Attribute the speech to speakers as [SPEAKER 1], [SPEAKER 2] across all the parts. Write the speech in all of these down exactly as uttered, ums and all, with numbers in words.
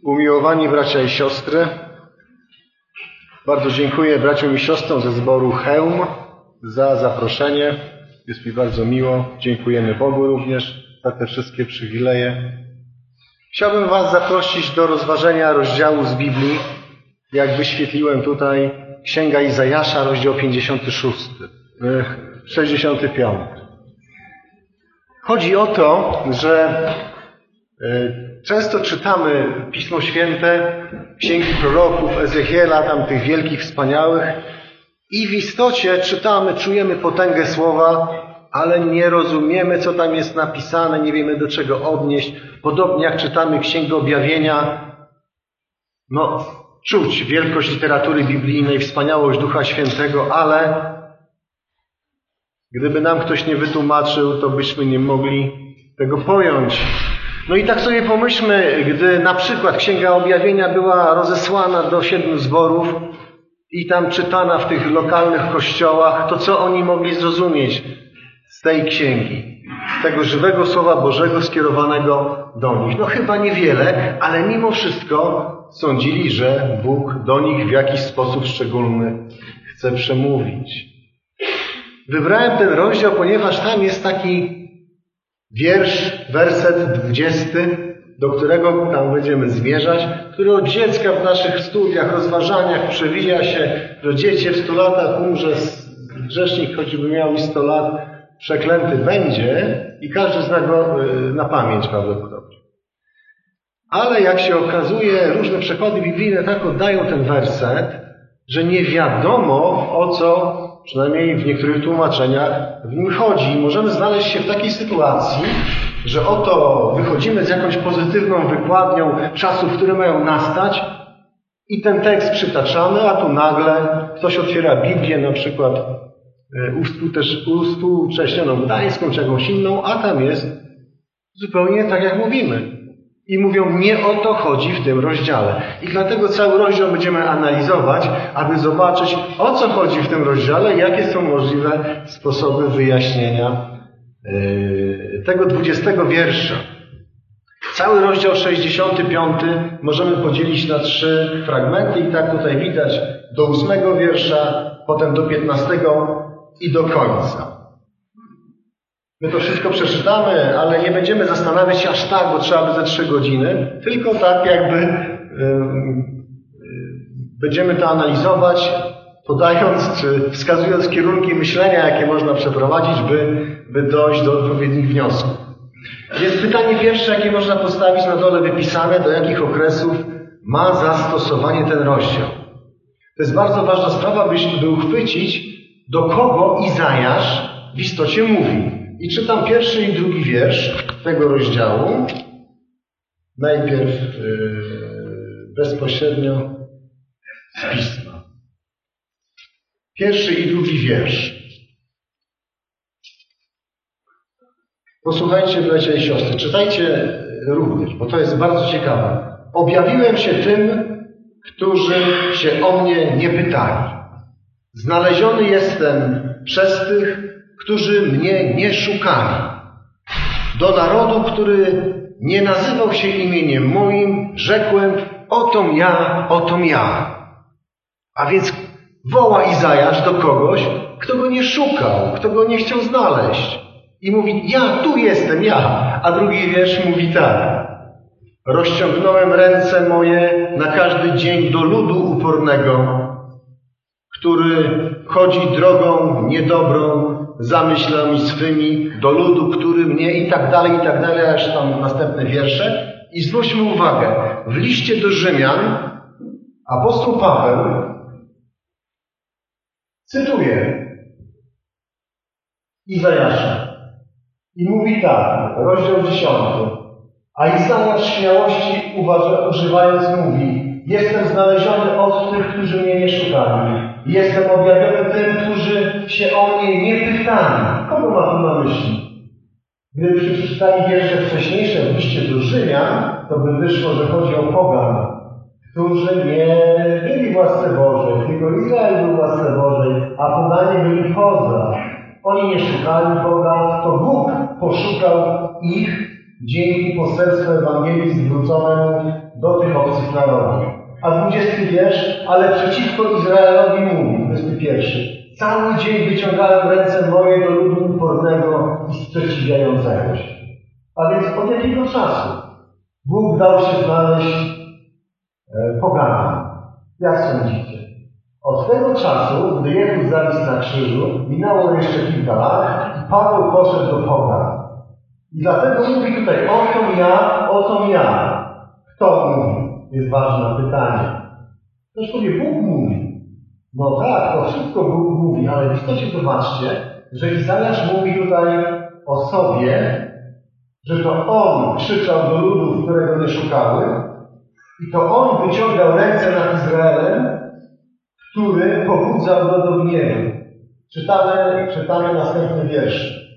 [SPEAKER 1] Umiłowani bracia i siostry, bardzo dziękuję braciom i siostrom ze zboru Chełm za zaproszenie. Jest mi bardzo miło. Dziękujemy Bogu również za te wszystkie przywileje. Chciałbym Was zaprosić do rozważenia rozdziału z Biblii, jak wyświetliłem tutaj, Księga Izajasza, rozdział pięćdziesiąty szósty, sześćdziesiąty piąty. Chodzi o to, że często czytamy Pismo Święte, księgi proroków, Ezechiela, tam tych wielkich, wspaniałych, i w istocie czytamy, czujemy potęgę słowa, ale nie rozumiemy, co tam jest napisane, nie wiemy, do czego odnieść. Podobnie jak czytamy Księgę Objawienia, no, czuć wielkość literatury biblijnej, wspaniałość Ducha Świętego, ale gdyby nam ktoś nie wytłumaczył, to byśmy nie mogli tego pojąć. No i tak sobie pomyślmy, gdy na przykład Księga Objawienia była rozesłana do siedmiu zborów i tam czytana w tych lokalnych kościołach, to co oni mogli zrozumieć z tej księgi, z tego żywego Słowa Bożego skierowanego do nich? No chyba niewiele, ale mimo wszystko sądzili, że Bóg do nich w jakiś sposób szczególny chce przemówić. Wybrałem ten rozdział, ponieważ tam jest taki wiersz, werset dwudziesty, do którego tam będziemy zmierzać, który od dziecka w naszych studiach, rozważaniach przewija się, że dziecię w stu latach umrze, grzesznik, choćby miał i sto lat, przeklęty będzie, i każdy zna go na pamięć prawdopodobnie. Ale jak się okazuje, różne przekłady biblijne tak oddają ten werset, że nie wiadomo, o co, przynajmniej w niektórych tłumaczeniach, w nim chodzi. Możemy znaleźć się w takiej sytuacji, że oto wychodzimy z jakąś pozytywną wykładnią czasów, które mają nastać, i ten tekst przytaczamy, a tu nagle ktoś otwiera Biblię, na przykład uwspółcześnioną gdańską czy jakąś inną, a tam jest zupełnie tak, jak mówimy. I mówią, nie o to chodzi w tym rozdziale. I dlatego cały rozdział będziemy analizować, aby zobaczyć, o co chodzi w tym rozdziale i jakie są możliwe sposoby wyjaśnienia yy, tego dwudziestego wiersza. Cały rozdział sześćdziesiąty piąty możemy podzielić na trzy fragmenty i tak tutaj widać, do ósmego wiersza, potem do piętnastego i do końca. My to wszystko przeczytamy, ale nie będziemy zastanawiać się aż tak, bo trzeba by ze trzy godziny, tylko tak jakby yy, yy, będziemy to analizować, podając czy wskazując kierunki myślenia, jakie można przeprowadzić, by, by dojść do odpowiednich wniosków. Jest pytanie pierwsze, jakie można postawić na dole wypisane, do jakich okresów ma zastosowanie ten rozdział. To jest bardzo ważna sprawa, by uchwycić, do kogo Izajasz w istocie mówi. I czytam pierwszy i drugi wiersz tego rozdziału. Najpierw yy, bezpośrednio z Pisma. Pierwszy i drugi wiersz. Posłuchajcie, bracia i siostry, czytajcie również, bo to jest bardzo ciekawe. Objawiłem się tym, którzy się o mnie nie pytali. Znaleziony jestem przez tych, którzy mnie nie szukali. Do narodu, który nie nazywał się imieniem moim, rzekłem, otom ja, otom ja. A więc woła Izajasz do kogoś, kto go nie szukał, kto go nie chciał znaleźć. I mówi, ja tu jestem, ja. A drugi wiersz mówi tak. Rozciągnąłem ręce moje na każdy dzień do ludu upornego, który chodzi drogą niedobrą, zamyślami swymi, do ludu, który mnie, i tak dalej, i tak dalej, aż tam następne wiersze. I zwróćmy uwagę, w liście do Rzymian apostoł Paweł cytuje Izajasza i mówi tak, rozdział dziesiąty. A Izajasz śmiałości uważa, używając mówi, jestem znaleziony od tych, którzy mnie nie szukali. Jestem objawiony tym, którzy się o mnie nie pytali. Kogo ma tu na myśli? Gdybyśmy przeczytali wiersze wcześniejsze w liście do Rzymian, to by wyszło, że chodzi o pogan, którzy nie byli w łasce Bożej, tylko Izrael był w łasce Bożej, a poganie byli poza. Oni nie szukali Boga, to Bóg poszukał ich dzięki poselstwu Ewangelii zwróconemu do tych obcych narodu. A dwudziesty wiersz, ale przeciwko Izraelowi mówi, dwudziesty pierwszy. Cały dzień wyciągałem ręce moje do ludu upornego i sprzeciwiającego się. A więc od jakiego czasu Bóg dał się znaleźć e, poganom? Jak sądzicie? Od tego czasu, gdy Jezus zawisł na krzyżu, minęło jeszcze kilka lat i Paweł poszedł do pogan. I dlatego mówi tutaj, oto ja, oto ja. Kto mówi? Jest ważne pytanie. Ktoś powie, Bóg mówi. No tak, to wszystko Bóg mówi, ale w istocie zobaczcie, że Izajasz mówi tutaj o sobie, że to On krzyczał do ludów, które go nie szukały i to On wyciągał ręce nad Izraelem, który pobudzał go do gniewu. Czytamy, czytamy następny wiersz.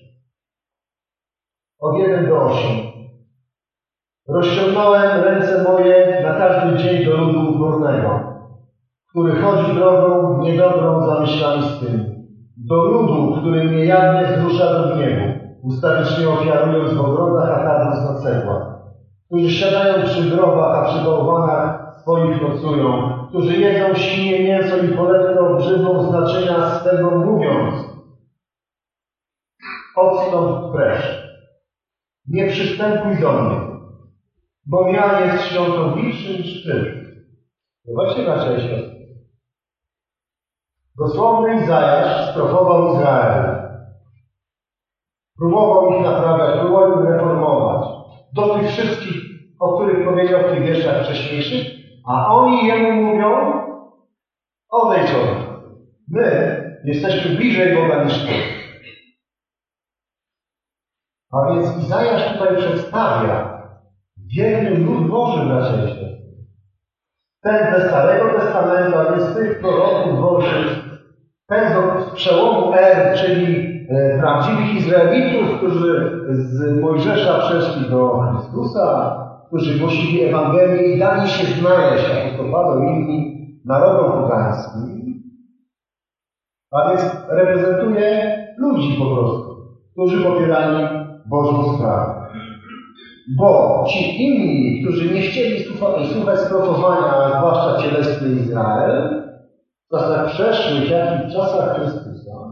[SPEAKER 1] Od jeden do ośmiu. Rozciągnąłem ręce moje na każdy dzień do ludu upornego, który chodzi drogą niedobrą za myślami swymi. Do ludu, który mnie jawnie wzrusza do gniewu, ustawicznie ofiarując w ogrodach, a kradąc na cegłach. Którzy siadają przy grobach, a przy bałwanach swoich nocują. Którzy jedzą świnie mięso i polewkę obrzydłą z naczynia swego, mówiąc: odstąp precz, nie przystępuj do mnie, bo ja jest świątobliwszy niż ty. Zobaczcie, bracia i siostry. Dosłowny Izajasz sprowował Izrael. Próbował ich naprawiać, próbował ich reformować. Do tych wszystkich, o których powiedział w tych wierszach wcześniejszych, a oni jemu mówią: odejdź od nas. My jesteśmy bliżej Boga niż ty. A więc Izajasz tutaj przedstawia wierny lud Boży, bracia i siostry. Ten ze Starego Testamentu, a więc tych proroków Bożych, ten z przełomu er, czyli e, prawdziwych Izraelitów, którzy z Mojżesza przeszli do Chrystusa, którzy głosili Ewangelię i dali się znaleźć, apostoł Paweł i inni, narodom pogańskim. A więc reprezentuje ludzi po prostu, którzy popierali Bożą sprawę. Bo ci inni, którzy nie chcieli słuchać sprofowania, zwłaszcza cielesny Izrael, w czasach przeszłych, jak i w czasach Chrystusa,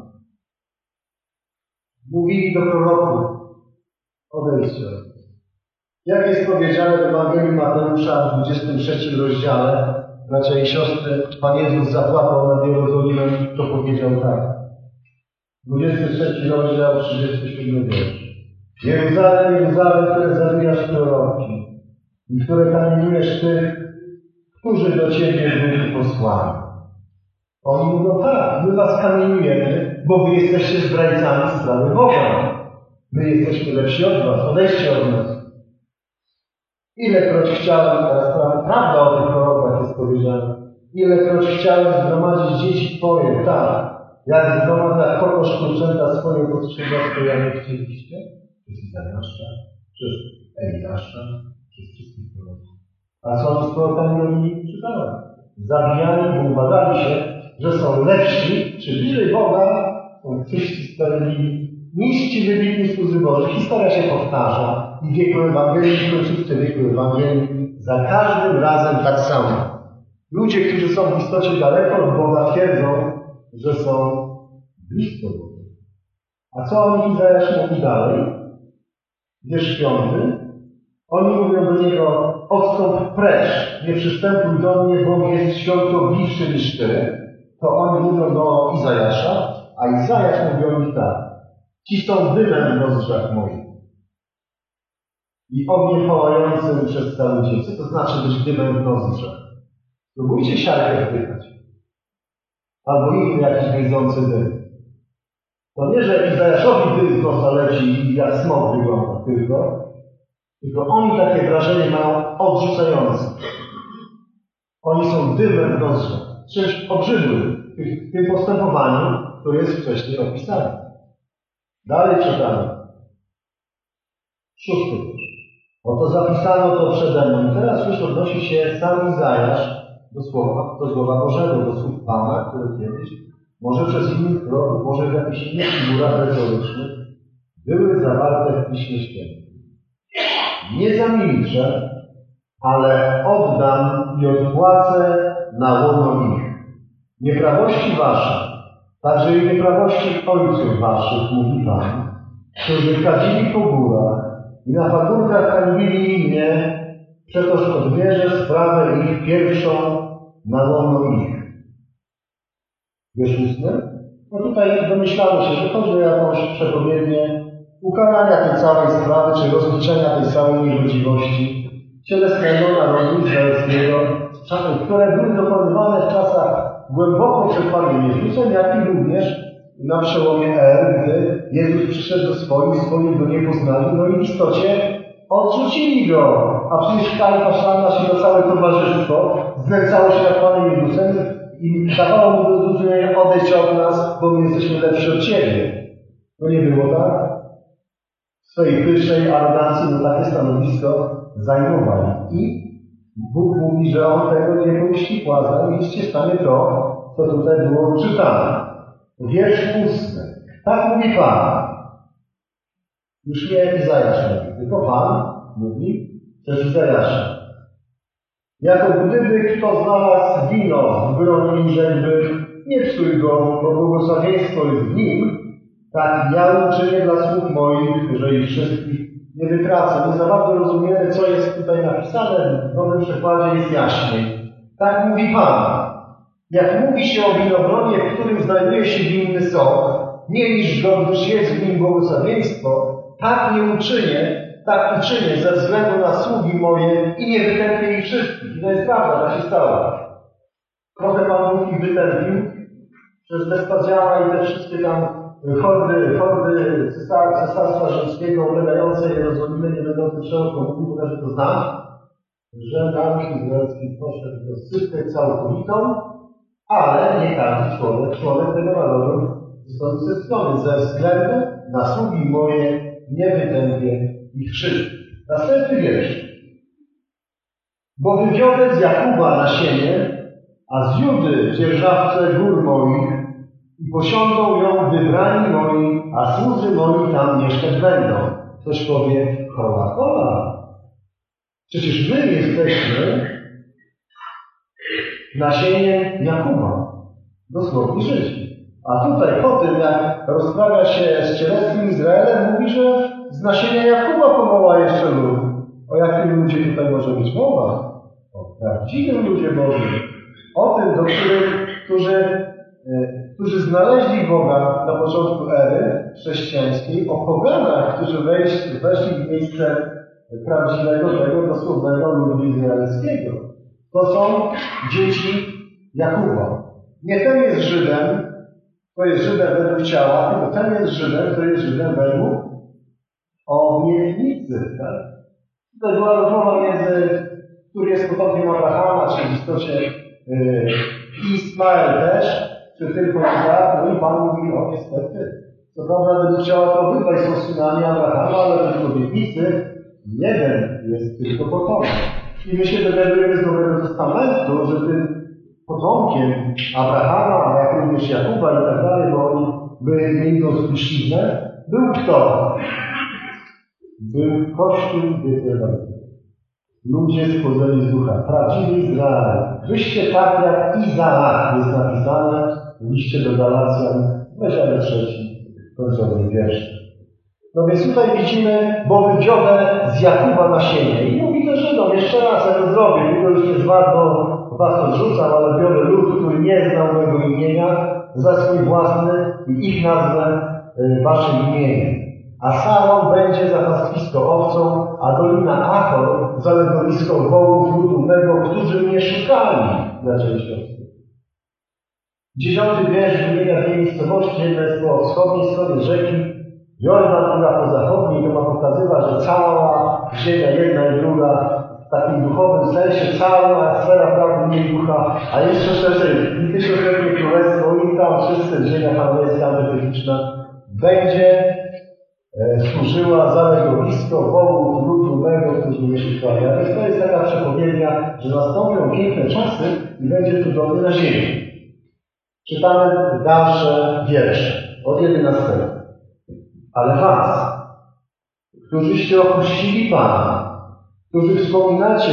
[SPEAKER 1] mówili do proroków: odejdźcie. Jak jest powiedziane w Ewangelii Mateusza w dwudziestym trzecim rozdziale, bracia i siostry, Pan Jezus zapłakał nad Jerozolimem, to powiedział tak. dwudziesty trzeci rozdział, trzydziesty siódmy wiersz. Jeruzalem, Jeruzalem, które zabijasz proroki i które kamienujesz tych, którzy do Ciebie byli posłani. Oni mówią: tak, my was kamieniujemy, bo wy jesteście zdrajcami sprawy Boga. My jesteśmy lepsi od was, odejdźcie od nas. Ilekroć chciałem, teraz prawda o tych prorokach jest powiedziana, ilekroć chciałem zgromadzić dzieci Twoje, tak, jak zgromadza kokosz kurczęta swoje podstrzyga, to ja nie chcieliście? Przez Izajasza, przez Eliasza, przez wszystkich proroków. A co oni z prorokami robili? Czytałem. Zabijali, bo uważali się, że są lepsi, czy bliżej Boga, są czyści, sprawiedliwi, niż ci wybitni słudzy Boży. Historia się powtarza i w wieku Ewangelii, w końcówce wieku Ewangelii, za każdym razem tak samo. Ludzie, którzy są w istocie daleko od Boga, twierdzą, że są blisko Boga. A co o nich Izajasz mówi dalej? Wiersz piąty. Oni mówią do niego: odstąp precz, nie przystępuj do mnie, bo jest świątobliwszy niż ty. To oni mówią do Izajasza, a Izajasz mówi o nich tak: ci są dymem w nozdrzach moich i ogniem pałającym przez cały dzień. Co to znaczy być dymem w nozdrzach? Próbujcie siarkę wdychać. Albo inny jakiś gryzący dym. To nie, że Izajaszowi dym z nosa leci i jak smog wygląda tylko, tylko oni takie wrażenie mają odrzucające. Oni są dymem w nozdrzach. Czymś obrzydłym w tym postępowaniu, które jest wcześniej opisane. Dalej czytamy. Szósty wiersz. Oto zapisano to przede mną. I teraz już odnosi się sam Izajasz do słowa, do słowa Bożego, do słów Pana, które kiedyś, może przez innych proroków, może w jakichś innych figurach retorycznych, były zawarte w Piśmie Świętym. Nie zamilczę, ale oddam i odpłacę na łono ich. Nieprawości wasze, także i nieprawości ojców waszych, mówi Pan, którzy kadzili po górach i na pagórkach hańbili mnie, przetoż odbierze sprawę ich pierwszą na łono ich. Wiesz ósmy? No tutaj domyślamy się, że chodzi o jakąś przepowiednię ukarania tej całej sprawy, czy rozliczenia tej całej niegodziwości cielesnego narodu izraelskiego, które były dokonywane w czasach głęboko przed Panem Jezusem, jak i również na przełomie er, gdy Jezus przyszedł do swoich, swoich go nie poznali, no i w istocie odrzucili go. A przecież Kajfa, Szanna, się to całe towarzystwo znęcało się nad Panem Jezusem i dawało mu do zrozumienia: odejdź od nas, bo my jesteśmy lepsi od Ciebie. No nie było tak? W swojej pysznej arogancji no takie stanowisko zajmowali. I Bóg mówi, że On tego nie pomyśli płaza i iście stanie to, co tutaj było czytane. Wiersz ósmy. Tak mówi Pan. Już nie Izajasz mówi, tylko Pan mówi przez Izajasza. Jako gdyby kto znalazł wino w gronie rzeźby, nie psuj go, bo błogosławieństwo jest w nim, tak ja uczynię dla sług moich, że ich wszystkich nie wytracę. Nie za bardzo rozumiemy, co jest tutaj napisane, w nowym przekładzie jest jaśniej. Tak mówi Pan. Jak mówi się o winogronie, w którym znajduje się winny sok, nie niż go, gdyż jest w nim błogosławieństwo, tak nie uczynię, tak uczynię ze względu na sługi moje i nie wytępię ich wszystkich. I to jest prawda, tak się stało. Trochę Pan Bóg ich wytępił przez Wespazjana i te wszystkie tam hordy, hordy cesarstwa rzymskiego ulegające Jerozolimę, nie będą szeroko mówił, bo też to znam, że naród izraelski poszedł do sypkę całkowitą, ale nie każdy człowiek, człowiek tego narodu został zestrony ze względu na sługi moje, nie wytępię ich wszystkich. Następny wiersz. Bo wywiodę z Jakuba nasienie, a z Judy dzierżawcę gór moich i posiądą ją wybrani moi, a słudzy moi tam mieszkać będą. Ktoś powie: koła, koła. Przecież my jesteśmy nasieniem Jakuba, dosłownie Żydzi. A tutaj po tym, jak rozprawia się z cielesnym Izraelem, mówi, że z nasienia Jakuba powoła jeszcze lud. O jakim ludzie tutaj może być mowa? O prawdziwym ludzie Bożym. O tym, do których, którzy, którzy znaleźli Boga na początku ery chrześcijańskiej, o poganach, którzy weszli, weszli w miejsce prawdziwego, tego dosłownego ludu izraelskiego. To są dzieci Jakuba. Nie ten jest Żydem, to jest Żydem według ciała, tylko ten jest Żydem, to jest Żydem według obietnicy. Tak? Tutaj była rozmowa między, który jest potomkiem Abrahama, czyli w istocie yy, Ismael też, czy tylko Izaak, no i Pan mówi: o niestety. Co prawda według ciała to obydwaj są synami Abrahama, ale według obietnicy jeden jest tylko potomkiem. I my się dowiadujemy z Nowego Testamentu, że tym potomkiem Abrahama, jak również Jakuba i tak dalej, bo oni byli między zbyszliwe, był kto? Był Kościół Wielkiego. Ludzie stworzeni z ducha. Prawdziwy Izrael. Wyście tak jak Izaak, jest napisane w liście do Galacjan, rozdział trzeci, końcowy wiersz. No więc tutaj widzimy, bo wywiodę z Jakuba nasienie. I mówi to Żydom: jeszcze raz ja to zrobię, tylko już nie zwarto was odrzucam, ale biorę lud, który nie znał mojego imienia, za swój własny i ich nazwę y, waszym imieniem. A Saron będzie za pastwisko owcą, a dolina Achor za legowisko wołów ludu mego, którzy mnie szukali, zaczęli siostry. Dziesiąty wiersz wymienia dwie miejscowości. Jedna jest po wschodniej stronie rzeki Jordan, druga po zachodniej. To ma pokazywać, że cała ziemia, jedna i druga, w takim duchowym sensie, cała sfera prawdy nie ducha, a jeszcze szerzej, i tysiącletnie królestwo, i tam wszyscy ziemia hanojska, antytechniczna, będzie e, służyła za legowisko wołów ludu mego, którzy mnie szukali. A więc to jest taka przepowiednia, że nastąpią piękne czasy i będzie cudowny na ziemi. Czytamy dalsze wiersze od jedenastego. Ale was, którzyście opuścili Pana, którzy wspominacie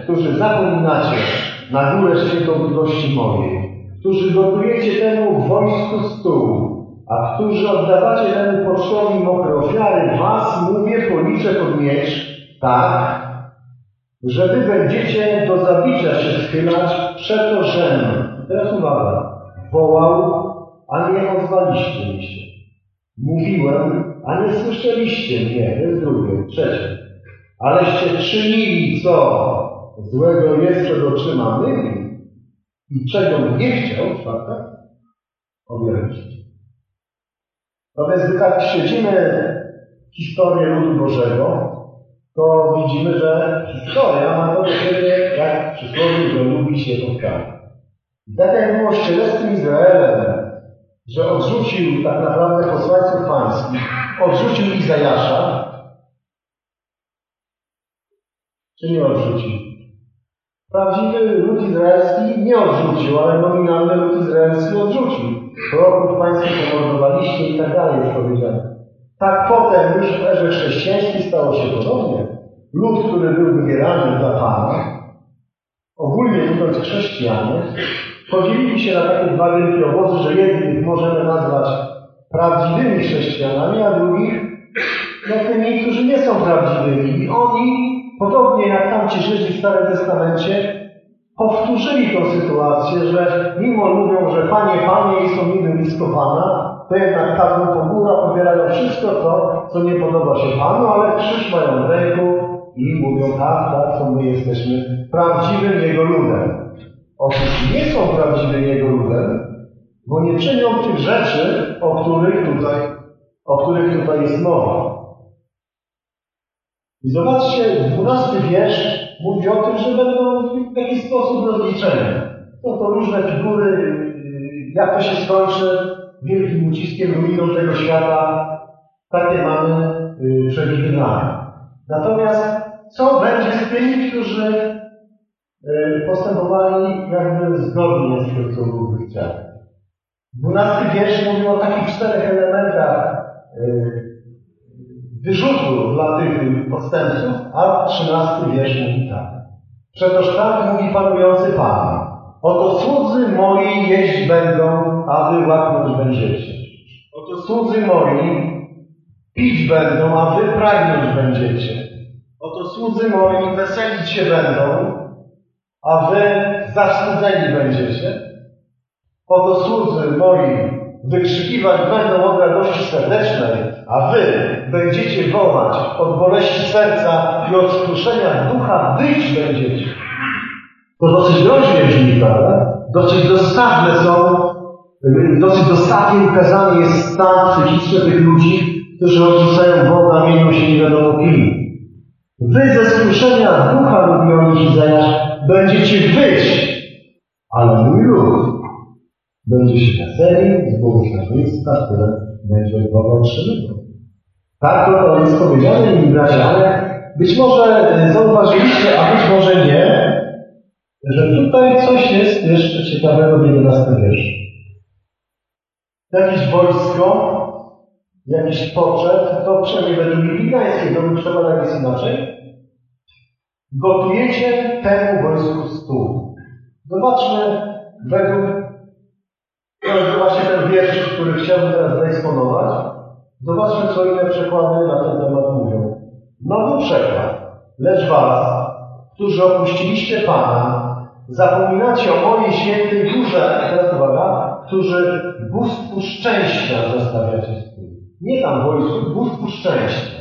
[SPEAKER 1] którzy zapominacie na górę świętobliwości mojej, którzy gotujecie temu w wojsku stół, a którzy oddawacie temu pocztowi mokre ofiary, was, mówię, policzę pod miecz, tak, że wy będziecie do zabicia się schylać, przeto żem, teraz uwaga, wołał, a nie odzwaliście mi się. Mówiłem, a nie słyszeliście mnie, to jest drugie, trzecie. Aleście czynili, co złego jest przed oczyma mymi i czego nie chciał, czwarte, objawić. No więc gdy tak śledzimy historię ludu Bożego, to widzimy, że historia ma to do siebie, jak przysłowie, że lubi się powtarzać. I tak jak było z cielesnym Izraelem, że odrzucił tak naprawdę posłańców pańskich, odrzucił Izajasza, czy nie odrzucił? Prawdziwy lud izraelski nie odrzucił, ale nominalny lud izraelski odrzucił. Proroków pańskich pomordowaliście i tak dalej jest powiedziane. Tak potem już w erze chrześcijańskiej stało się podobnie. Lud, który był wybierany dla Pana, ogólnie mówiąc chrześcijanie, podzielili się na takie dwa wielkie obozy, że jednych możemy nazwać prawdziwymi chrześcijanami, a drugich no, tymi, którzy nie są prawdziwymi. I oni, podobnie jak tamci Żydzi w Starym Testamencie, powtórzyli tą sytuację, że mimo mówią, że Panie, Panie i są niby blisko Pana, to jednak padną po górach, pobierają wszystko to, co nie podoba się Panu, ale krzyż mają w ręku i mówią, tak, tak, to my jesteśmy prawdziwym Jego ludem. Otóż nie są prawdziwym Jego ludem, bo nie czynią tych rzeczy, o których tutaj, o których tutaj jest mowa. I zobaczcie, dwunasty wiersz mówi o tym, że będą w jakiś sposób rozliczenia. Są to różne figury, jak to się skończy wielkim uciskiem, ruiną tego świata. Takie mamy przewidywania. Natomiast co będzie z tymi, którzy postępowali jakby zgodnie z tym, co Bóg chciał? Dwunasty wiersz mówi o takich czterech elementach wyrzutu dla tych odstępców, a trzynasty wiersz mówi tak. Przetoż tak mówi panujący Pan. Oto słudzy moi jeść będą, a wy łaknąć będziecie. Oto słudzy moi pić będą, a wy pragnąć będziecie. Oto słudzy moi weselić się będą, a wy zawstydzeni będziecie. Oto słudzy moi wykrzykiwać będą od radości serdecznej, a wy będziecie wołać od boleści serca i od skruszenia ducha, wyć będziecie. To dosyć groźnie brzmi, prawda? Dosyć dosadne są, dosyć dosadnie ukazany jest stan psychiczny tych ludzi, którzy odrzucają Boga, mienią się nie wiadomo kim. Wy ze skruszenia ducha, mówi o nich Izajasz, będziecie wyć, ale mój lud będzie się weselił z błogosławieństwa, które będzie od Boga otrzymywał. Tak to jest powiedziane, mi bracia, ale być może zauważyliście, a być może nie, że tutaj coś jest jeszcze ciekawego w jedenastym wierszu. Jakieś wojsko, jakiś poczet, to przynajmniej według Biblii Gdańskiej, to bym przekonał jest inaczej. Gotujecie temu wojsku stół. Zobaczmy według, to jest właśnie ten wiersz, który chciałbym teraz zaeksponować. Zobaczmy, co inne przekłady na ten temat mówią. Nowy przekład. Lecz was, którzy opuściliście Pana, zapominacie o mojej świętej górze, teraz uwaga, którzy bóstwu szczęścia zostawiacie stół. Nie tam wojsku, bóstwu szczęścia.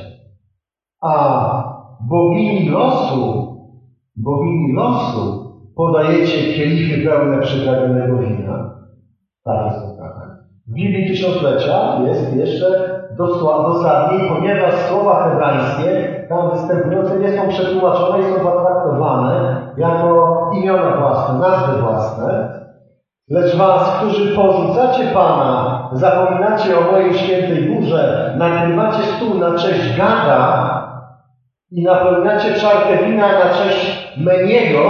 [SPEAKER 1] A bogini losu, bogini losu podajecie kielichy pełne przyprawionego wina. Tak jest sprawa. W Biblii Tysiąclecia jest jeszcze dosadniej, ponieważ słowa hebrajskie tam występujące nie są przetłumaczone i są potraktowane jako imiona własne, nazwy własne. Lecz was, którzy porzucacie Pana, zapominacie o mojej świętej górze, nakrywacie stół na cześć Gada i napełniacie czarkę wina na cześć Meniego,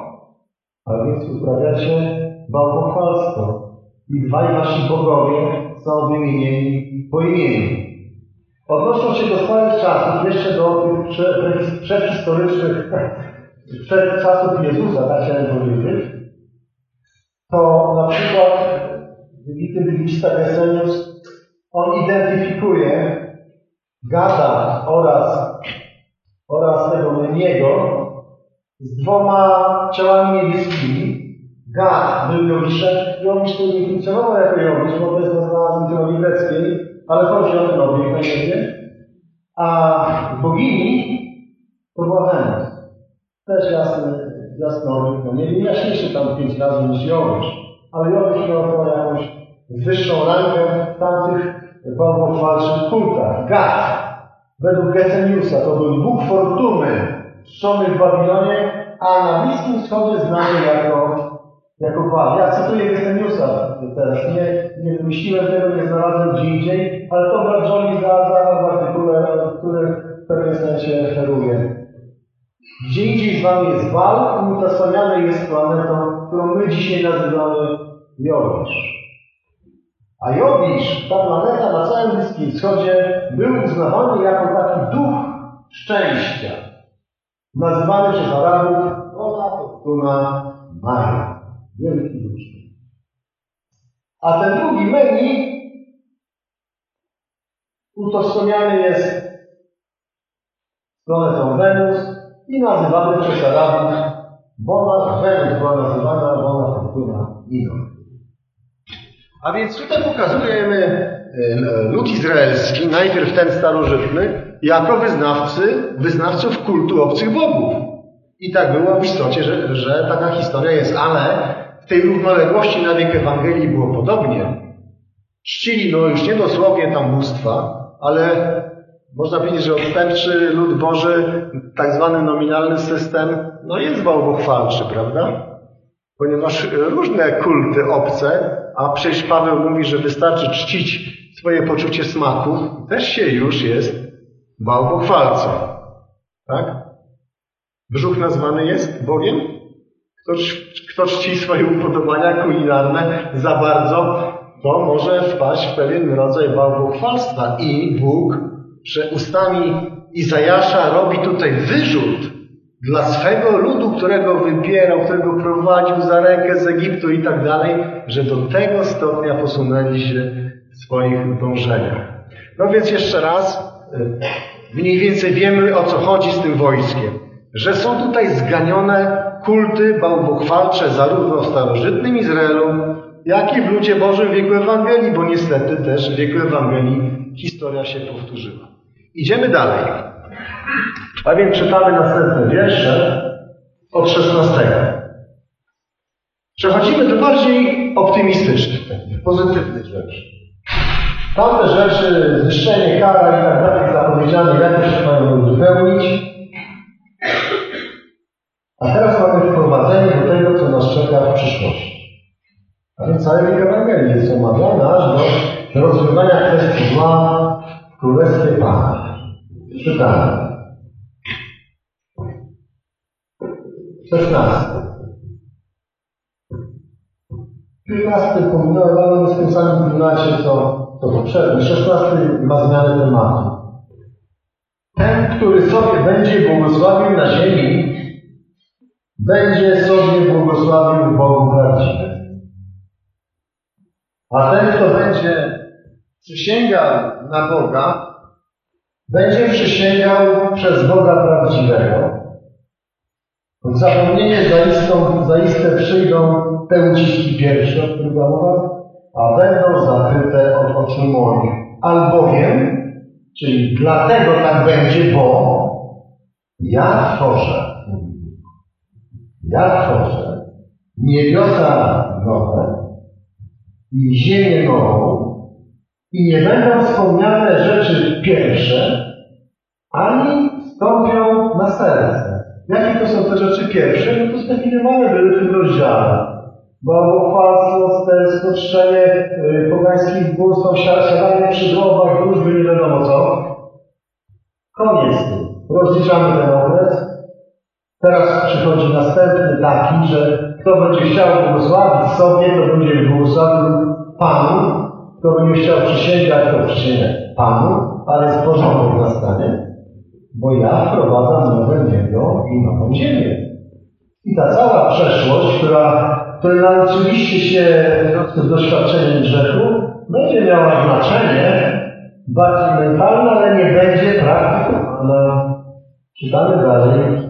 [SPEAKER 1] a więc uprawiacie bałwochwalstwo. I dwaj wasi bogowie są wymienieni po imieniu. Odnoszą się do starych czasów, jeszcze do tych przehistorycznych
[SPEAKER 2] przed czasów Jezusa, tak chciałem powiedzieć, to na przykład wybitny biblista Gesenius, on identyfikuje Gada oraz, oraz tego Meniego z dwoma ciałami niebieskimi. Gad był Jowiszem. Jowisz to nie funkcjonował jako Jowisz, bo to jest nazwa mitologii greckiej, ale chodzi o ten obiekt najlepiej. A bogini to była Wenus. Też jasny, jasny obiekt na niebie. Jaśniejszy tam pięć razy niż Jowisz. Ale Jowisz miał jakąś wyższą rangę w tamtych bałwochwalczych kultach. Gad, według Geseniusa, to był bóg fortuny, czczony w Babilonie, a na Bliskim Wschodzie znany jako Jako Baal. Ja cytuję Geseniusa teraz. Nie, nie wymyśliłem tego, nie znalazłem gdzie indziej, ale to brat Johnny znalazł w artykule, który w pewnym sensie referuje. Gdzie indziej z wami jest Baal i utożsamiany jest planetą, którą my dzisiaj nazywamy Jowisz. A Jowisz, ta planeta na całym Bliskim Wschodzie, był uznawany jako taki duch szczęścia. Nazywany przez Arabów Ona Fortuna Maja. Wielki dusz. A ten drugi Meni utożsamiany jest z planetą Wenus i nazywany przez Arabów Bona, Wenus była nazywana Bona Fortuna Ino.
[SPEAKER 1] A więc tutaj pokazujemy lud izraelski, najpierw ten starożytny, jako wyznawcy, wyznawców kultu obcych bogów. I tak było w istocie, że, że taka historia jest, ale w tej równoległości na wiek Ewangelii było podobnie. Czcili, no już nie dosłownie tam bóstwa, ale można powiedzieć, że odstępczy lud Boży, tak zwany nominalny system, no jest bałwochwalczy, prawda? Ponieważ różne kulty obce, a przecież Paweł mówi, że wystarczy czcić swoje poczucie smaku, też się już jest bałwochwalcą. Tak? Brzuch nazwany jest Bogiem? Kto, kto czci swoje upodobania kulinarne za bardzo, to może wpaść w pewien rodzaj bałwochwalstwa. I Bóg przed ustami Izajasza robi tutaj wyrzut dla swego ludu, którego wybierał, którego prowadził za rękę z Egiptu i tak dalej, że do tego stopnia posunęli się w swoich dążeniach. No więc jeszcze raz, mniej więcej wiemy, o co chodzi z tym wojskiem. Że są tutaj zganione kulty bałwochwalcze zarówno w starożytnym Izraelu, jak i w ludzie Bożym w wieku Ewangelii, bo niestety też w wieku Ewangelii historia się powtórzyła. Idziemy dalej.
[SPEAKER 2] A więc czytamy następne wiersze od szesnastego.
[SPEAKER 1] Przechodzimy do bardziej optymistycznych, pozytywnych rzeczy.
[SPEAKER 2] Tamte rzeczy, zniszczenie, kara i tak dalej zapowiedziane, jak się mają uzupełnić. A teraz mamy wprowadzenie do tego, co nas czeka w przyszłości. A więc cały wiek Ewangelii jest omawiany aż do rozwiązania kwestii zła w Królestwie Pana. Czytamy. szesnasty. piętnasty pominąłem, ale z tym samym pominacie, co, co poprzedni. szesnasty ma zmianę tematu. Ten, który sobie będzie błogosławił na ziemi, będzie sobie błogosławił Bogu prawdziwym. A ten, kto będzie przysięgał na Boga, będzie przysięgał przez Boga prawdziwego. W zapomnienie zaistą, zaiste przyjdą te uciski pierwsze, o których mowa, a będą zakryte od oczu moich. Albowiem, czyli dlatego tak będzie, bo ja tworzę, ja tworzę niebiosa nowe i ziemię nową i nie będą wspomniane rzeczy pierwsze, ani wstąpią na serce. Jakie to są te rzeczy pierwsze? No to zdefiniowane były w tym rozdziale. Bałwochwalstwo, sterstwo, czczenie yy, pogańskich bóstw, siadanie przy grobach, wróżby, nie wiadomo co. Koniec z tym. Rozliczamy ten okres. Teraz przychodzi następny taki, że kto będzie chciał błogosławić sobie, to będzie błogosławił Panu. Kto będzie chciał przysięgać, to przysięgać Panu, ale z porządek nastanie. Bo ja wprowadzam nowe niebo i nową ziemię. I ta cała przeszłość, która, której nauczyliście się z doświadczeniem grzechu, będzie miała znaczenie bardziej mentalne, ale nie będzie praktykowana. Czytamy dalej.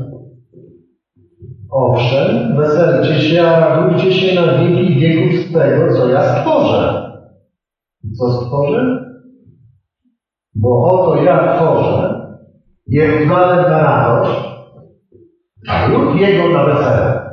[SPEAKER 2] Owszem, weselcie się, a radujcie się na wieki wieków z tego, co ja stworzę. Co stworzę? Bo oto ja tworzę Jeruzalem na radość, a lud jego na wesele.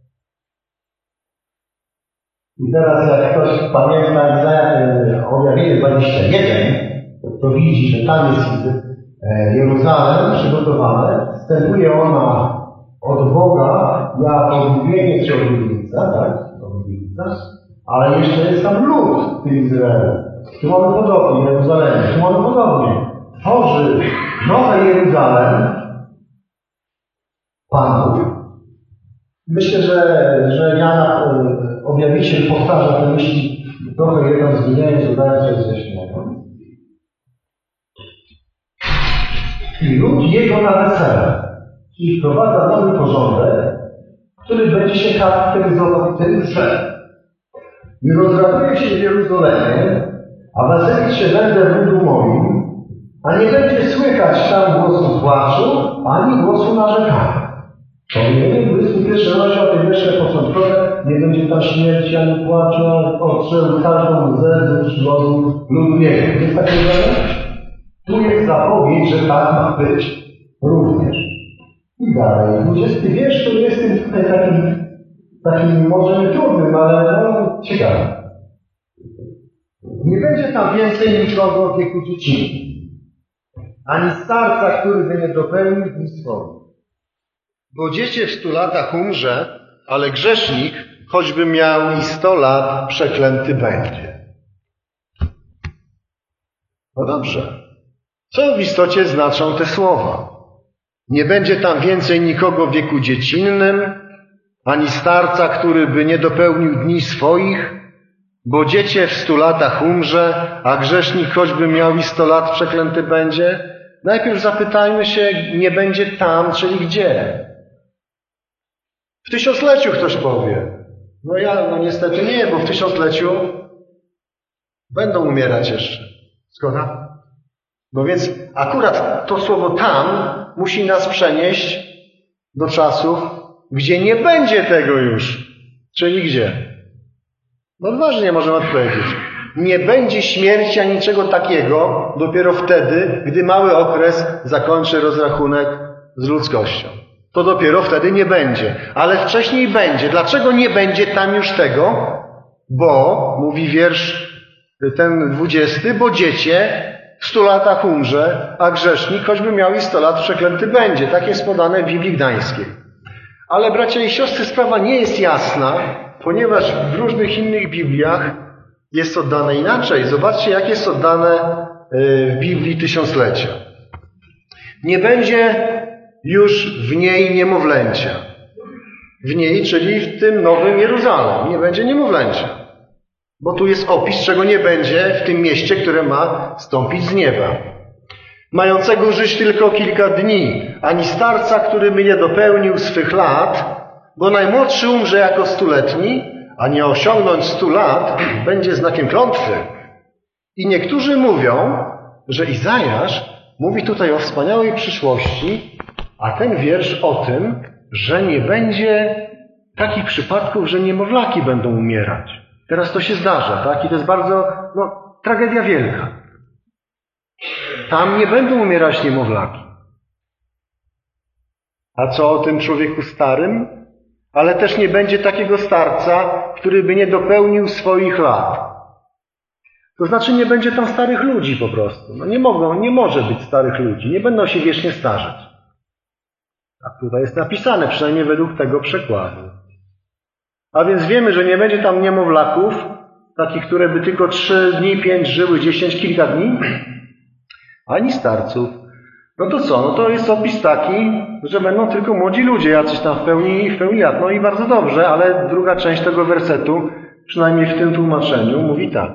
[SPEAKER 2] I teraz jak ktoś pamięta Izajasz objawienie dwadzieścia jeden, to widzi, że tam jest Jeruzalem przygotowane, wstępuje ona od Boga jako odmówienie czy oblubienica, tak? Oblubienica, ale jeszcze jest tam lud w tym Izraelu. Tu mamy podobnie, Jeruzalemie, tu mamy podobnie. Tworzy nowe Jeruzalem Panów. Myślę, że, że Jan Objawiciel powtarza te myśli trochę jedną zmieniając, dodając coś ześnego. I lud jego na wesele. Czyli wprowadza nowy porządek, który będzie się charakteryzował tym, że nie rozraduje się w Jeruzalemie, a weselić się będę w ludu moim, a nie będzie słychać tam głosu płaczu, ani głosu narzekania. Powiemy, dwudziesty pierwszy rozdział, tej wiersze początkowe, nie będzie tam śmierci, ani płaczu, odstrzel każdą łzę ze przywodu ludu jego. Jest takie zdanie? Tu jest zapowiedź, że tak ma być również. I dalej. dwudziesty wiersz to jest tym tutaj takim, takim może nie trudnym, ale no, ciekawym. Nie będzie tam więcej nikogo w wieku dzieci, ani starca, który by nie dopełnił dni swoich.
[SPEAKER 1] Bo dziecię w stu latach umrze, ale grzesznik, choćby miał i sto lat, przeklęty będzie. No dobrze. Co w istocie znaczą te słowa? Nie będzie tam więcej nikogo w wieku dziecinnym, ani starca, który by nie dopełnił dni swoich, bo dziecię w stu latach umrze, a grzesznik choćby miał i sto lat, przeklęty będzie. Najpierw zapytajmy się, nie będzie tam, czyli gdzie? W tysiącleciu ktoś powie. No ja, no niestety nie, bo w tysiącleciu będą umierać jeszcze. Zgoda? No więc akurat to słowo tam musi nas przenieść do czasów, gdzie nie będzie tego już. Czyli gdzie? No odważnie możemy odpowiedzieć. Nie będzie śmierci ani niczego takiego dopiero wtedy, gdy mały okres zakończy rozrachunek z ludzkością. To dopiero wtedy nie będzie. Ale wcześniej będzie. Dlaczego nie będzie tam już tego? Bo, mówi wiersz ten dwudziesty, bo dziecię w stu latach umrze, a grzesznik, choćby miał i sto lat, przeklęty będzie. Tak jest podane w Biblii Gdańskiej. Ale bracia i siostry, sprawa nie jest jasna, ponieważ w różnych innych Bibliach jest oddane inaczej. Zobaczcie, jak jest oddane w Biblii Tysiąclecia. Nie będzie już w niej niemowlęcia. W niej, czyli w tym nowym Jeruzalem. Nie będzie niemowlęcia. Bo tu jest opis, czego nie będzie w tym mieście, które ma stąpić z nieba. Mającego żyć tylko kilka dni, ani starca, który by nie dopełnił swych lat, bo najmłodszy umrze jako stuletni, a nie osiągnąć stu lat będzie znakiem klątwy. I niektórzy mówią, że Izajasz mówi tutaj o wspaniałej przyszłości, a ten wiersz o tym, że nie będzie takich przypadków, że niemowlaki będą umierać. Teraz to się zdarza, tak? I to jest bardzo, no, tragedia wielka. Tam nie będą umierać niemowlaki. A co o tym człowieku starym? Ale też nie będzie takiego starca, który by nie dopełnił swoich lat. To znaczy nie będzie tam starych ludzi po prostu. No nie mogą, nie może być starych ludzi. Nie będą się wiecznie starzeć. Tak tutaj jest napisane, przynajmniej według tego przekładu. A więc wiemy, że nie będzie tam niemowlaków, takich, które by tylko trzy dni, pięć żyły, dziesięć, kilka dni, ani starców. No to co? No to jest opis taki, że będą tylko młodzi ludzie, jacyś tam w pełni, w pełni lat. No i bardzo dobrze, ale druga część tego wersetu, przynajmniej w tym tłumaczeniu, mówi tak.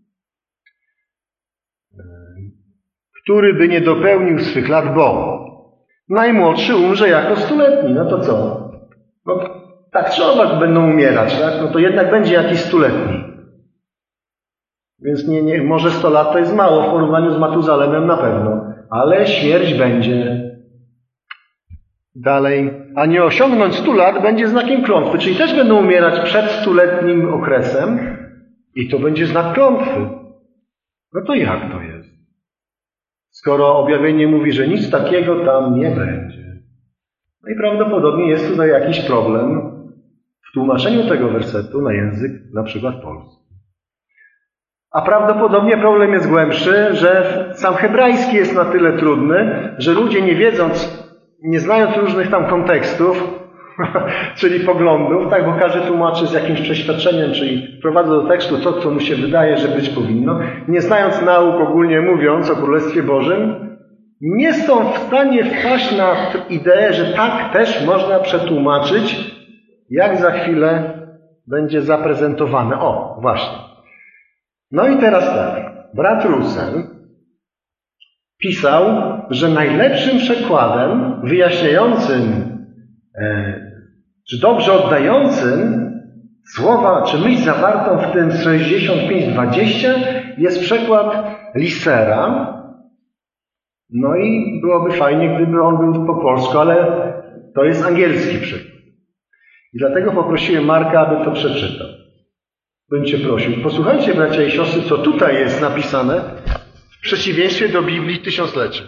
[SPEAKER 1] Który by nie dopełnił swych lat, bo najmłodszy umrze jako stuletni. No to co? No tak czy owak będą umierać, tak? No to jednak będzie jakiś stuletni. Więc nie, nie, może sto lat to jest mało w porównaniu z Matuzalemem na pewno, ale śmierć będzie. Dalej, a nie osiągnąć stu lat będzie znakiem klątwy, czyli też będą umierać przed stuletnim okresem i to będzie znak klątwy. No to jak to jest? Skoro objawienie mówi, że nic takiego tam nie będzie. No i prawdopodobnie jest tutaj jakiś problem w tłumaczeniu tego wersetu na język na przykład polski. A prawdopodobnie problem jest głębszy, że sam hebrajski jest na tyle trudny, że ludzie nie wiedząc, nie znając różnych tam kontekstów, czyli poglądów, tak, bo każdy tłumaczy z jakimś przeświadczeniem, czyli wprowadza do tekstu to, co mu się wydaje, że być powinno, nie znając nauk ogólnie mówiąc o Królestwie Bożym, nie są w stanie wpaść na ideę, że tak też można przetłumaczyć, jak za chwilę będzie zaprezentowane. O, właśnie. No i teraz tak, brat Russell pisał, że najlepszym przekładem wyjaśniającym, e, czy dobrze oddającym słowa, czy myśl zawartą w tym sześćdziesiąt pięć dwadzieścia jest przekład Lisera. No i byłoby fajnie, gdyby on był po polsku, ale to jest angielski przekład. I dlatego poprosiłem Marka, aby to przeczytał. Bym cię prosił. Posłuchajcie, bracia i siostry, co tutaj jest napisane w przeciwieństwie do Biblii Tysiąclecia.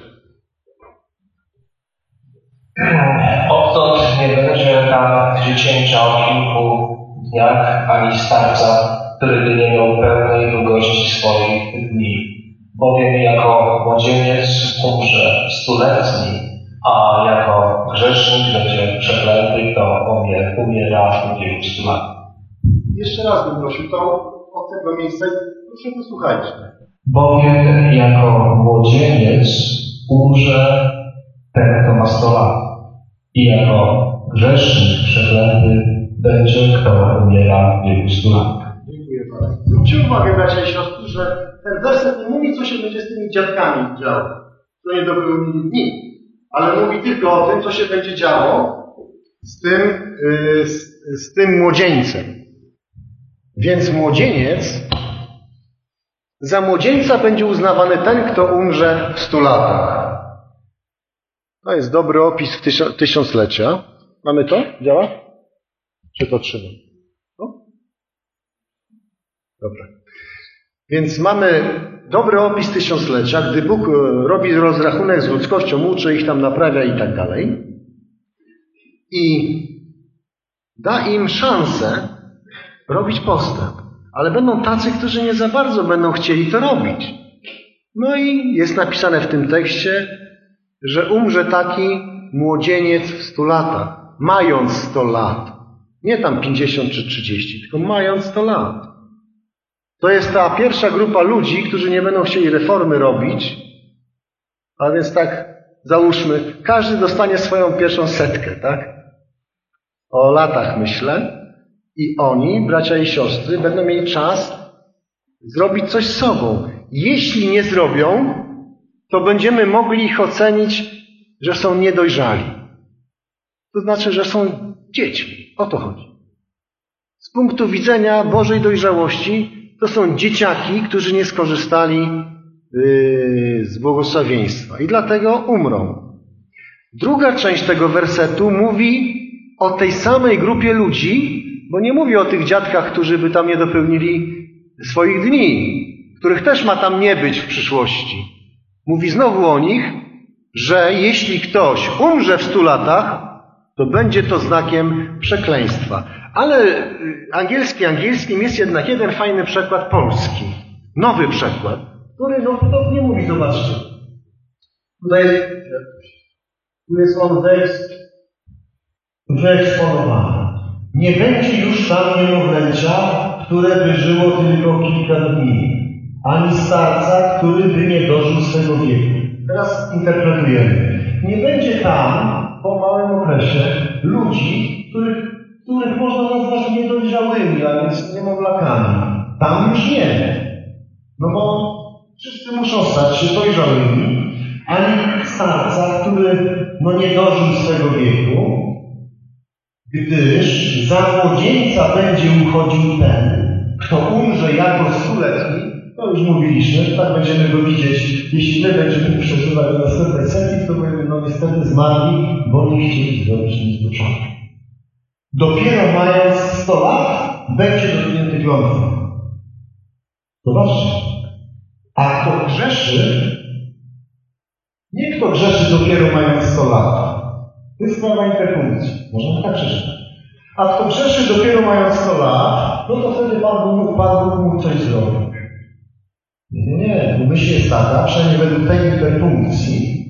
[SPEAKER 3] Odtąd nie będzie tam dziecięcia o kilku dniach, ani starca, który by nie miał pełnej długości swoich dni. Bowiem jako młodzieniec umrze stuletni, a jako grzesznik będzie przeklęty, to umie, umiera w wieku stu lat.
[SPEAKER 2] Jeszcze raz bym prosił, to od tego miejsca proszę posłuchajcie.
[SPEAKER 3] Bowiem jako młodzieniec umrze ten, kto ma sto lat. I jako grzesznik przeklęty będzie, kto umiera w wieku stu lat.
[SPEAKER 2] Dziękuję bardzo. Zwróćcie uwagę, bracia i siostry, że ten werset nie mówi, co się będzie z tymi dziadkami działo. To nie dopełnili dni. Ale mówi tylko o tym, co się będzie działo z tym, yy, z, z tym młodzieńcem. Więc młodzieniec, za młodzieńca będzie uznawany ten, kto umrze w stu latach. To jest dobry opis w tysio- tysiąclecia. Mamy to? Działa? Czy to trzymam? No? Dobra. Więc mamy dobry opis tysiąclecia, gdy Bóg robi rozrachunek z ludzkością, uczy ich tam, naprawia i tak dalej. I da im szansę robić postęp. Ale będą tacy, którzy nie za bardzo będą chcieli to robić. No i jest napisane w tym tekście, że umrze taki młodzieniec w stu latach, mając sto lat. Nie tam pięćdziesiąt czy trzydzieści, tylko mając sto lat. To jest ta pierwsza grupa ludzi, którzy nie będą chcieli reformy robić. A więc tak, załóżmy, każdy dostanie swoją pierwszą setkę, tak? O latach myślę. I oni, bracia i siostry, będą mieli czas zrobić coś z sobą. Jeśli nie zrobią, to będziemy mogli ich ocenić, że są niedojrzali. To znaczy, że są dziećmi. O to chodzi. Z punktu widzenia Bożej dojrzałości to są dzieciaki, którzy nie skorzystali yy, z błogosławieństwa i dlatego umrą. Druga część tego wersetu mówi o tej samej grupie ludzi, bo nie mówi o tych dziadkach, którzy by tam nie dopełnili swoich dni, których też ma tam nie być w przyszłości. Mówi znowu o nich, że jeśli ktoś umrze w stu latach, to będzie to znakiem przekleństwa. Ale angielski angielskim jest jednak jeden fajny przekład polski. Nowy przekład, który no, to nie mówi, zobaczcie. Tutaj tu jest on wyeksponowany. Nie będzie już tam niemowlęcia, które by żyło tylko kilka dni, ani starca, który by nie dożył swego wieku. Teraz interpretujemy. Nie będzie tam po małym okresie ludzi, których, których można nazwać niedojrzałymi, a więc niemowlakami. Tam już nie. No bo wszyscy muszą stać się dojrzałymi, ani starca, który no nie dożył swego wieku, Gdyż za młodzieńca będzie uchodził ten, kto umrze jako stuletni. To już mówiliśmy, tak będziemy go widzieć. Jeśli my będziemy przeżywać do następnej setki, to będziemy no niestety zmarli, bo nie chcieli zrobić nic do czasu. Dopiero mając sto lat, będzie dotknięty klątwą. Zobaczcie. A kto grzeszy, nie kto grzeszy dopiero mając sto lat. To jest sprawa interpunkcji. Można tak przeczytać. A kto grzeszy dopiero mając sto lat, no to wtedy Pan Bóg, Pan Bóg mógł coś zrobić. Nie, nie, nie. Bo myśl jest taka, przynajmniej według tej interpunkcji.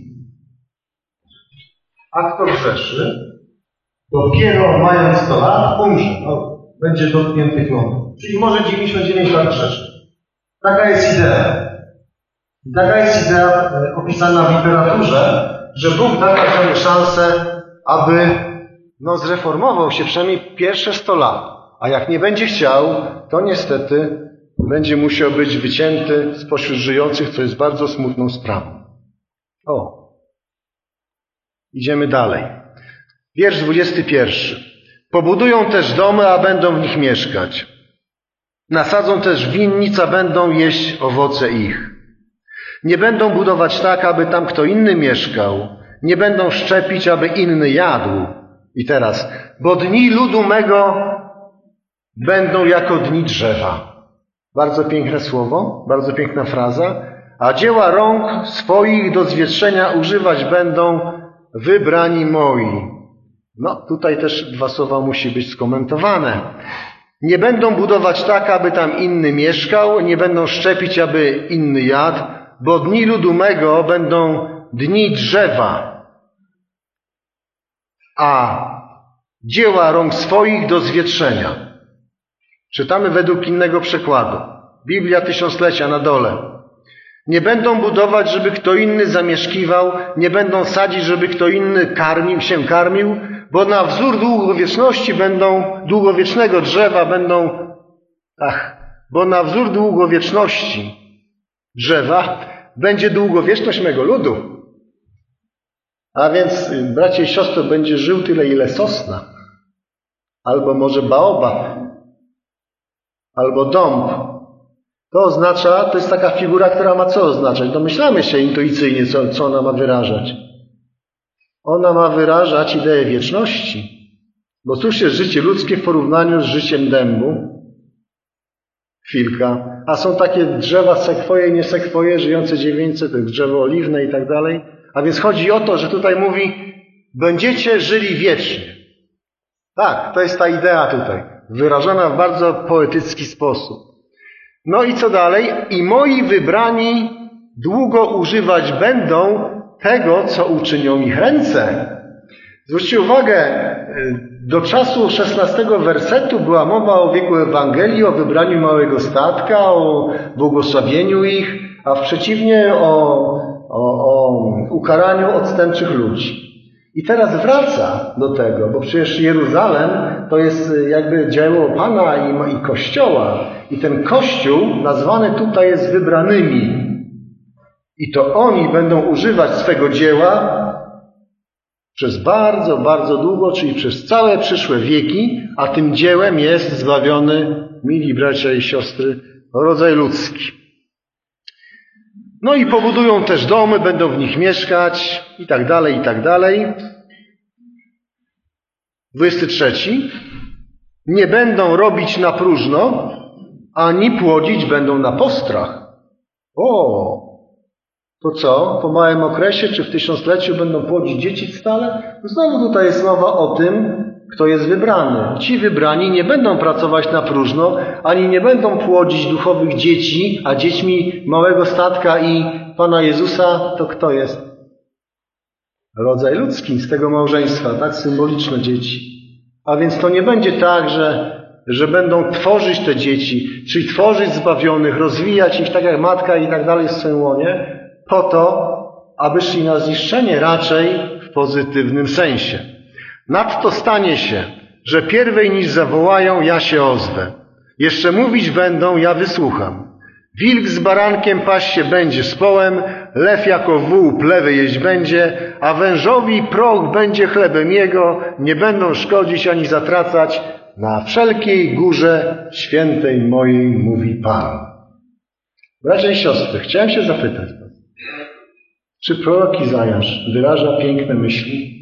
[SPEAKER 2] A kto grzeszy, dopiero mając sto lat, umrze. No, będzie dotknięty klątwą. Czyli może dziewięćdziesiąt dziewięć lat grzeszy. Taka jest idea. Taka jest idea opisana w literaturze, że Bóg da każdemu szansę, aby no, zreformował się przynajmniej pierwsze sto lat. A jak nie będzie chciał, to niestety będzie musiał być wycięty spośród żyjących, co jest bardzo smutną sprawą. O. Idziemy dalej. Wiersz dwudziesty pierwszy. Pobudują też domy, a będą w nich mieszkać. Nasadzą też winnic, a będą jeść owoce ich. Nie będą budować tak, aby tam kto inny mieszkał. Nie będą szczepić, aby inny jadł. I teraz, bo dni ludu mego będą jako dni drzewa. Bardzo piękne słowo, bardzo piękna fraza. A dzieła rąk swoich do zwietrzenia używać będą wybrani moi. No, tutaj też dwa słowa musi być skomentowane. Nie będą budować tak, aby tam inny mieszkał, nie będą szczepić, aby inny jadł, bo dni ludu mego będą dni drzewa, a dzieła rąk swoich do zwietrzenia. Czytamy według innego przekładu. Biblia Tysiąclecia na dole. Nie będą budować, żeby kto inny zamieszkiwał, nie będą sadzić, żeby kto inny karmił, się karmił, bo na wzór długowieczności będą, długowiecznego drzewa będą, ach, bo na wzór długowieczności drzewa będzie długowieczność mego ludu. A więc, bracie i siostry, będzie żył tyle, ile sosna, albo może baobab, albo dąb. To oznacza, to jest taka figura, która ma co oznaczać? Domyślamy się intuicyjnie, co, co ona ma wyrażać. Ona ma wyrażać ideę wieczności. Bo cóż jest życie ludzkie w porównaniu z życiem dębu? Chwilka. A są takie drzewa sekwoje i nie sekwoje, żyjące dziewięćset, to jest drzewo oliwne i tak dalej. A więc chodzi o to, że tutaj mówi, będziecie żyli wiecznie. Tak, to jest ta idea tutaj, wyrażona w bardzo poetycki sposób. No i co dalej? I moi wybrani długo używać będą tego, co uczynią ich ręce. Zwróćcie uwagę, do czasu szesnastego wersetu była mowa o wieku Ewangelii, o wybraniu małego statka, o błogosławieniu ich, a w przeciwnie o, o, o ukaraniu odstępczych ludzi. I teraz wraca do tego, bo przecież Jeruzalem to jest jakby dzieło Pana i, i Kościoła. I ten Kościół nazwany tutaj jest wybranymi. I to oni będą używać swego dzieła przez bardzo, bardzo długo, czyli przez całe przyszłe wieki, a tym dziełem jest zbawiony, mili bracia i siostry, rodzaj ludzki. No i pobudują też domy, będą w nich mieszkać i tak dalej, i tak dalej. dwudziesty trzeci. Nie będą robić na próżno, ani płodzić będą na postrach. O! To co? Po małym okresie czy w tysiącleciu będą płodzić dzieci stale? Znowu tutaj jest mowa o tym, kto jest wybrany. Ci wybrani nie będą pracować na próżno, ani nie będą płodzić duchowych dzieci, a dziećmi małego statka i Pana Jezusa to kto jest? Rodzaj ludzki z tego małżeństwa, tak? Symboliczne dzieci. A więc to nie będzie tak, że, że będą tworzyć te dzieci, czyli tworzyć zbawionych, rozwijać ich tak jak matka i tak dalej w swoim łonie, po to, aby szli na zniszczenie, raczej w pozytywnym sensie. Nadto stanie się, że pierwej niż zawołają, ja się ozwę. Jeszcze mówić będą, ja wysłucham.
[SPEAKER 1] Wilk z barankiem paść się będzie z połem, lew jako wół plewy jeść będzie, a wężowi proch będzie chlebem jego, nie będą szkodzić ani zatracać na wszelkiej górze świętej mojej, mówi Pan. Bracia i siostry, chciałem się zapytać, czy prorok Izajasz wyraża piękne myśli?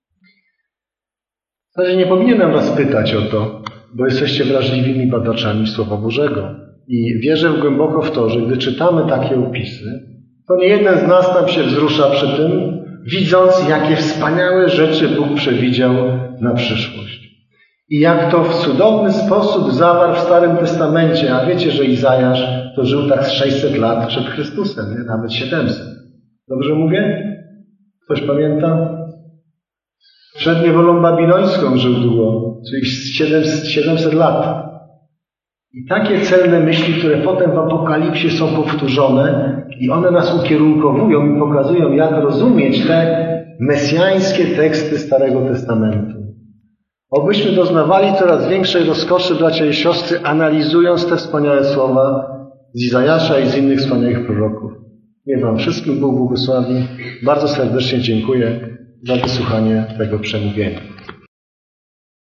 [SPEAKER 1] W zasadzie nie powinienem was pytać o to, bo jesteście wrażliwymi badaczami Słowa Bożego. I wierzę głęboko w to, że gdy czytamy takie opisy, to nie jeden z nas tam się wzrusza przy tym, widząc, jakie wspaniałe rzeczy Bóg przewidział na przyszłość. I jak to w cudowny sposób zawarł w Starym Testamencie. A wiecie, że Izajasz to żył tak z sześćset lat przed Chrystusem, nie? Nawet siedemset. Dobrze mówię? Ktoś pamięta? Przed niewolą babilońską żył długo, czyli siedemset lat. I takie celne myśli, które potem w Apokalipsie są powtórzone i one nas ukierunkowują i pokazują, jak rozumieć te mesjańskie teksty Starego Testamentu. Obyśmy doznawali coraz większej rozkoszy, bracia i siostry, analizując te wspaniałe słowa z Izajasza i z innych wspaniałych proroków. Niech wam wszystkim Bóg błogosławi. Bardzo serdecznie dziękuję za wysłuchanie tego przemówienia.